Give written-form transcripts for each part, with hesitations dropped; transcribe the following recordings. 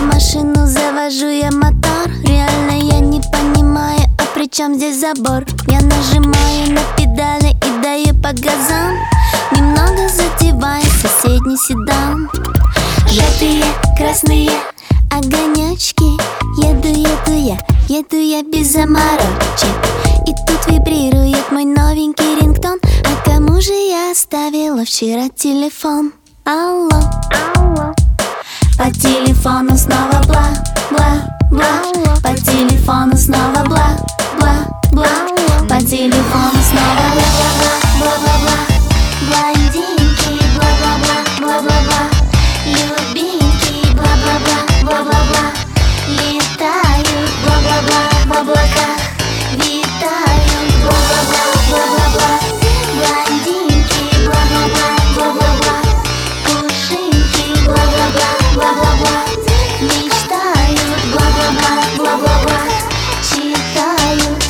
машину, завожу я мотор. Реально я не понимаю, а при чем здесь забор? Я нажимаю на педали и даю по газам. Немного задеваю соседний седан. Желтые, красные огонечки. Еду я без заморочек. И тут вибрирует мой новенький рингтон. А кому же я оставила вчера телефон? Алло, алло. По телефону снова бла-бла-бла. По телефону снова бла-бла-бла. По телефону снова бла-бла-бла-бла-бла. Блондинки, бла-бла-бла, бла-бла-бла. Любимки, бла-бла-бла, бла-бла-бла. Летают, бла-бла-бла, в облаках. Витают, бла-бла-бла, бла-бла-бла. Блондинки, бла-бла-бла, бла-бла-бла. Пушинки, бла-бла-бла, бла-бла-бла. Мечтают, бла-бла-бла, бла-бла-бла. Читают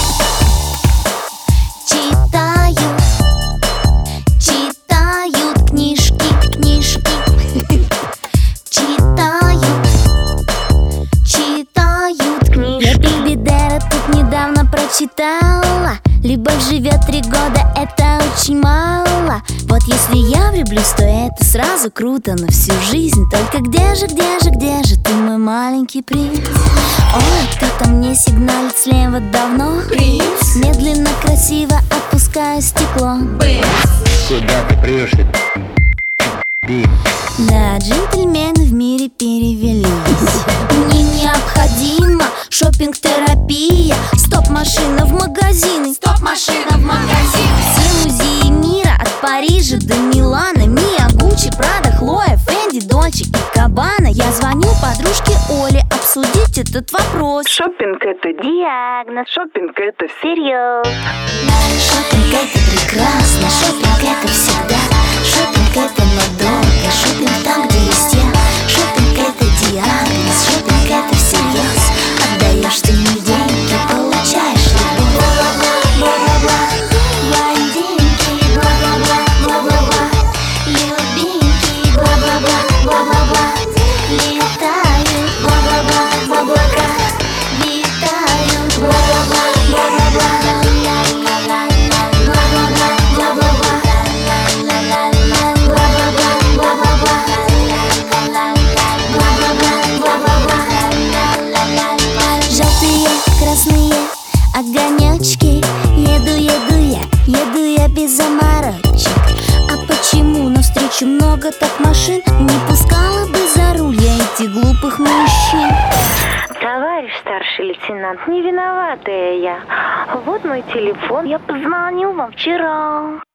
книжки. Читают книжки. Я Бельбедера тут недавно прочитала. Любовь живет 3 года, это очень мало. Вот если я влюблюсь, то это сразу круто на всю жизнь. Только где же ты, мой маленький принц? Ой, кто-то мне сигналит слева давно. Принц. Медленно, красиво опускаю стекло. Куда ты прешь? Да, джентльмены в мире перевелись. Мне необходима шопинг-терапия. Стоп-машина в магазин. Стоп-машина в магазин. Все музеи мира от Парижа до Милана. Миа, Гуччи, Прада, Хлоя, Фенди, Дольче и Габбана. Я звоню подружке Оле обсудить этот вопрос. Шопинг — это диагноз, шопинг — это всерьез. Шопинг — это прекрасно, шопинг — это всегда. Шопинг — это надолго, шопинг там, где есть я. Шопинг — это диагноз, шопинг — это всерьез. Отдаешь ты мне деньги, получаешь любовь. Бла-бла-бла, блондинки, бла-бла-бла, бла-бла-бла. Любимки, бла-бла-бла, бла-бла-бла. Летают, бла-бла-бла, в облаках. Витают, бла-бла-бла, бла-бла-бла. Желтые, красные огонечки. Еду я без заморочек. А почему навстречу много так машин? Не пускала бы за руль я этих глупых мужчин. Товарищ старший лейтенант, не виноватая я. Вот мой телефон, я позвонил вам вчера.